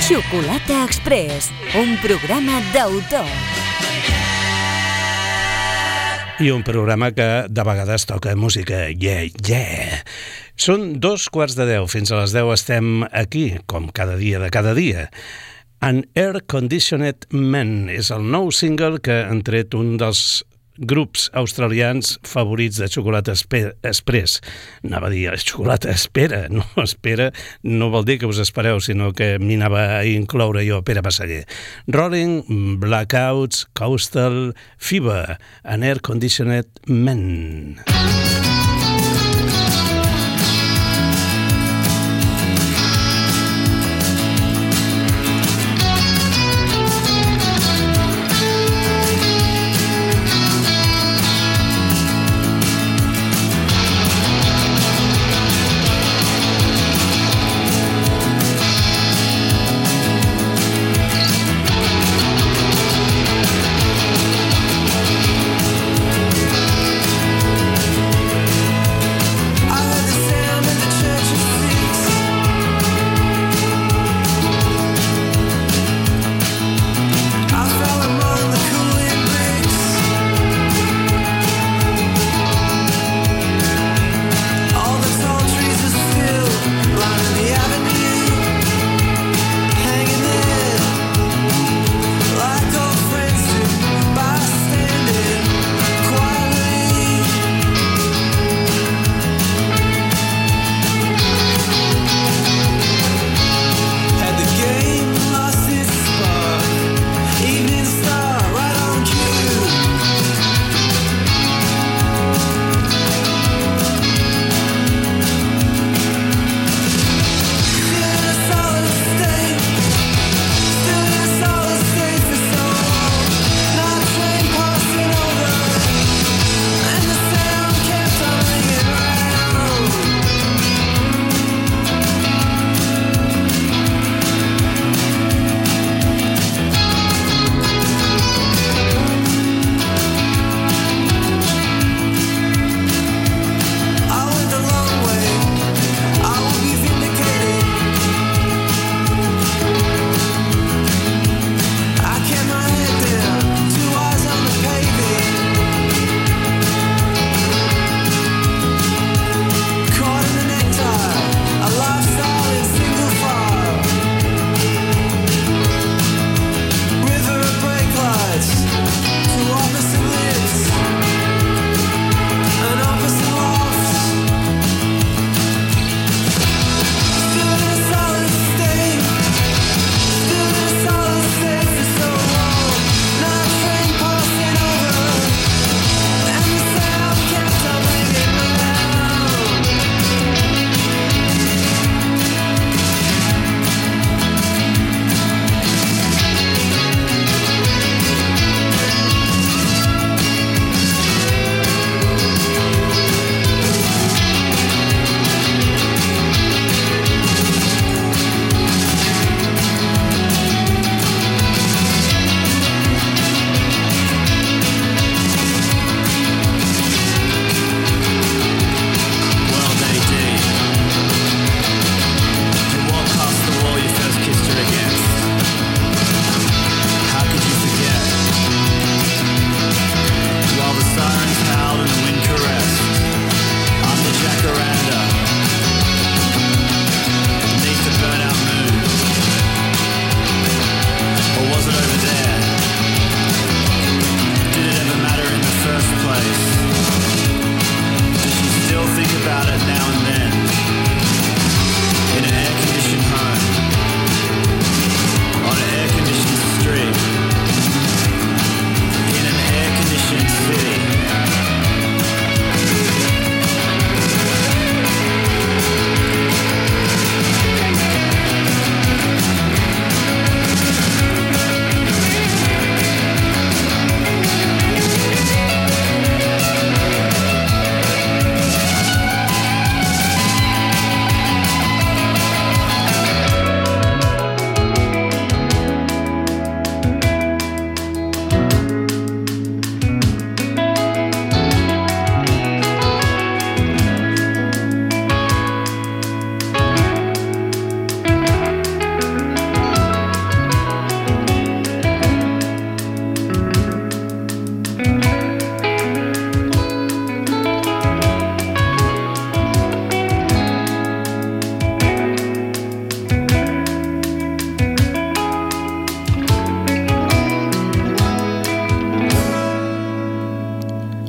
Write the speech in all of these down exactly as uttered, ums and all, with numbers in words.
Xocolata Express, un programa d'autor. I un programa que de vegades toca música, yeah, yeah. Són dos quarts de deu, fins a les deu estem aquí, com cada dia de cada dia. An Air Conditioned Man és el nou single que han tret un dels grups australians favorits de Xocolata Express. Anava a dir, Xocolata Espera, no espera, no vol dir que us espereu, sinó que m'hi anava a incloure jo, Pere Passeller. Rolling, Blackouts, Coastal, Fever, An Air Conditioned Man.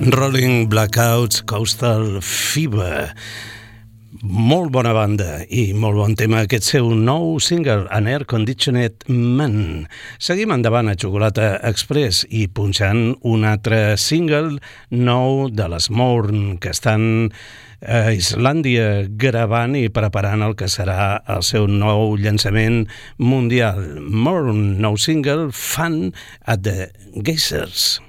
Rolling Blackouts, Coastal Fever. Molt bona banda i molt bon tema aquest seu nou single, An Air Conditioned Man. Seguim endavant a Xocolata Express i punxant un altre single nou de les Mourn, que estan a Islàndia gravant i preparant el que serà el seu nou llançament mundial. Mourn, nou single, Fun at the Geysers.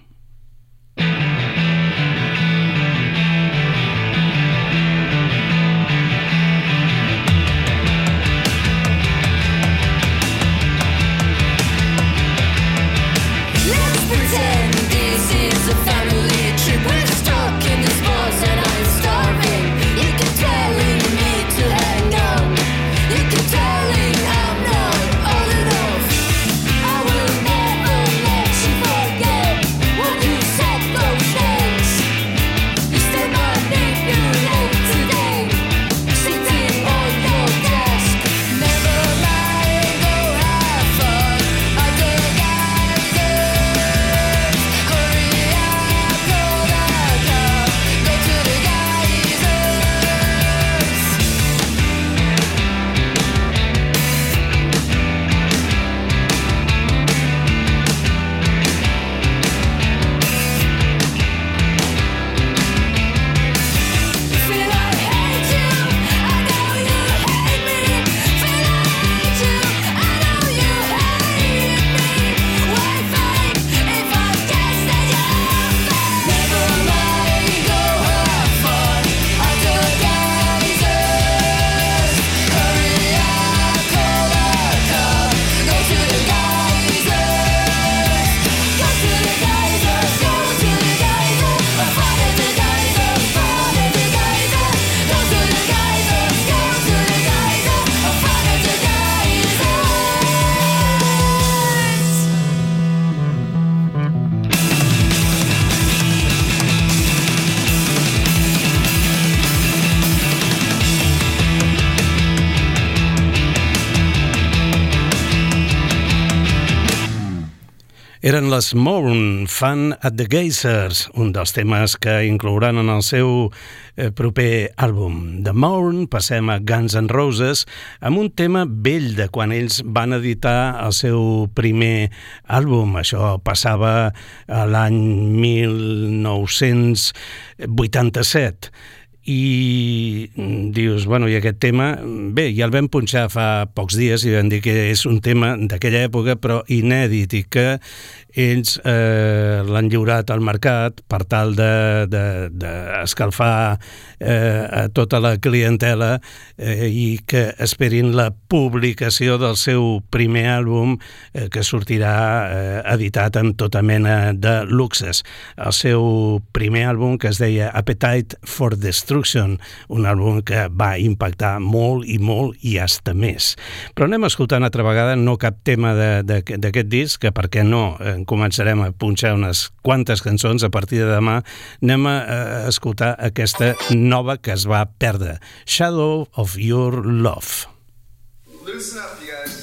Eren les Mourn, Fun at the Geysers, un dels temes que inclouran en el seu eh, proper àlbum. De Mourn passem a Guns N' Roses amb un tema vell de quan ells van editar el seu primer àlbum. Això passava a l'any mil nou-cents vuitanta-set. I dius, bueno, i aquest tema, bé, ja el vam punxar fa pocs dies i vam dir que és un tema d'aquella època però inèdit i que ells eh, l'han lliurat al mercat per tal d'escalfar de, de eh, a tota la clientela eh, i que esperin la publicació del seu primer àlbum eh, que sortirà eh, editat amb tota mena de luxes. El seu primer àlbum, que es deia Appetite for Destruction, un àlbum que va impactar molt i molt i hasta més. Però anem escoltant altra vegada, no cap tema d'aquest disc, que per què no, eh, començarem a punxar unes quantes cançons a partir de demà. Anem a, a escoltar aquesta nova que es va perdre, Shadow of Your Love. Listen up, you guys.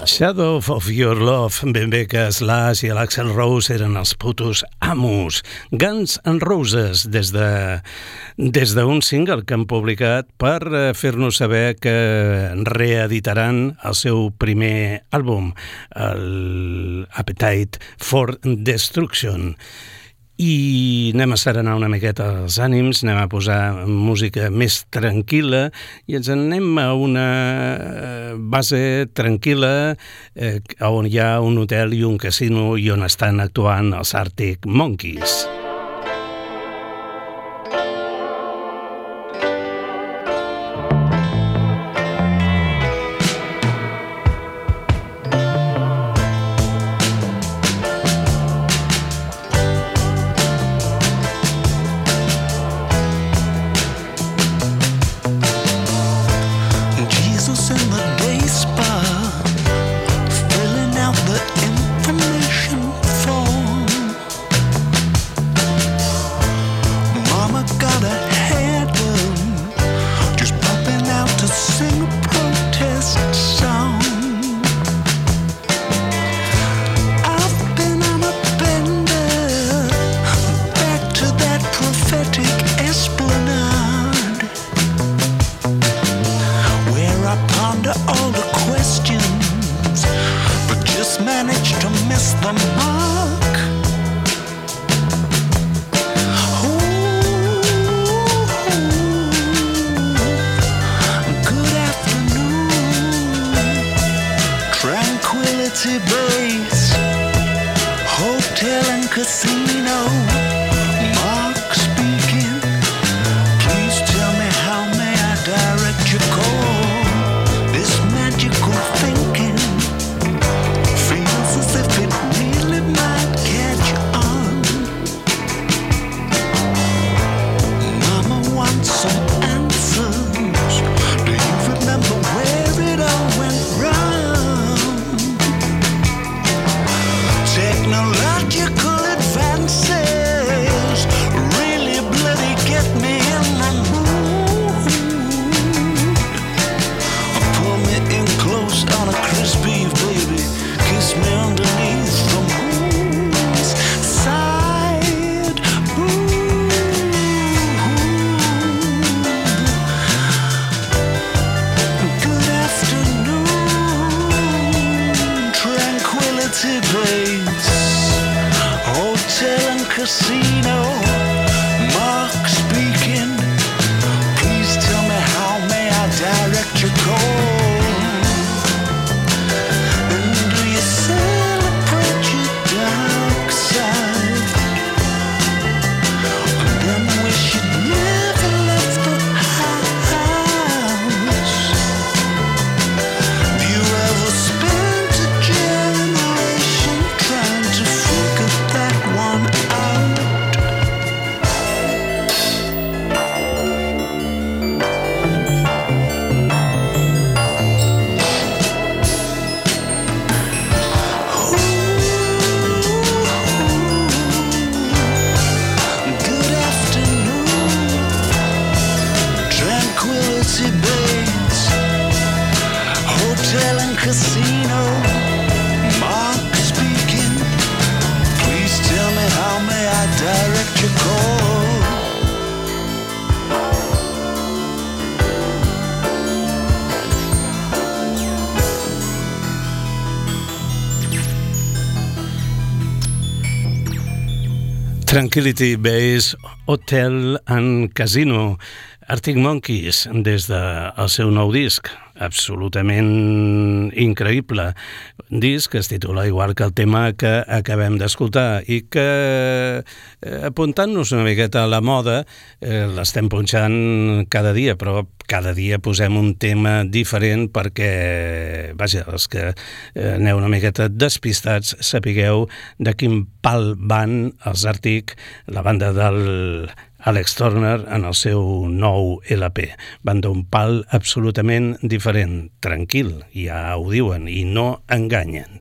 Shadow of Your Love, ben bé que Slash i l'Axl Rose eren els putos amos. Guns N' Roses, des de des d'un single que han publicat per fer-nos saber que reeditaran el seu primer àlbum, el Appetite for Destruction. I anem a serenar una miqueta els ànims, anem a posar música més tranquil·la i ens anem a una base tranquil·la eh, on hi ha un hotel i un casino i on estan actuant els Arctic Monkeys. Tranquility Base Hotel and Casino, Arctic Monkeys, des del seu nou disc, absolutament increïble. Disc que es titula igual que el tema que acabem d'escoltar i que, eh, apuntant-nos una miqueta a la moda, eh, l'estem punxant cada dia, però cada dia posem un tema diferent perquè, vaja, els que eh, aneu una miqueta despistats sapigueu de quin pal van els Arctic, la banda del Alex Turner, en el seu nou L P. Van d'un pal absolutament diferent, tranquil, ja ho diuen, i no enganyen.